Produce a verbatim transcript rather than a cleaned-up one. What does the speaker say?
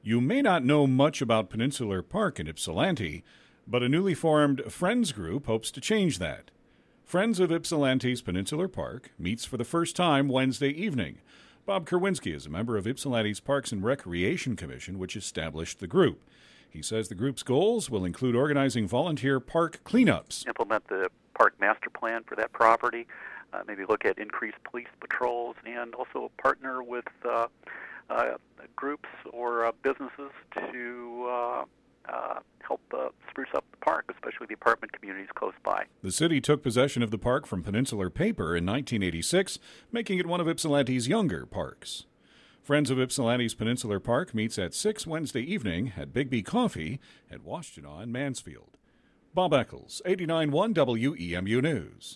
You may not know much about Peninsular Park in Ypsilanti, but a newly formed Friends group hopes to change that. Friends of Ypsilanti's Peninsular Park meets for the first time Wednesday evening. Bob Kerwinski is a member of Ypsilanti's Parks and Recreation Commission, which established the group. He says the group's goals will include organizing volunteer park cleanups, implement the park master plan for that property, uh, maybe look at increased police patrols, and also partner with uh, uh, groups or uh, businesses to uh, uh, help uh, spruce up the park, especially the apartment communities close by. The city took possession of the park from Peninsular Paper in nineteen eighty-six, making it one of Ypsilanti's younger parks. Friends of Ypsilanti's Peninsular Park meets at six Wednesday evening at Bigby Coffee at Washtenaw in Mansfield. Bob Eccles, eighty-nine point one W E M U News.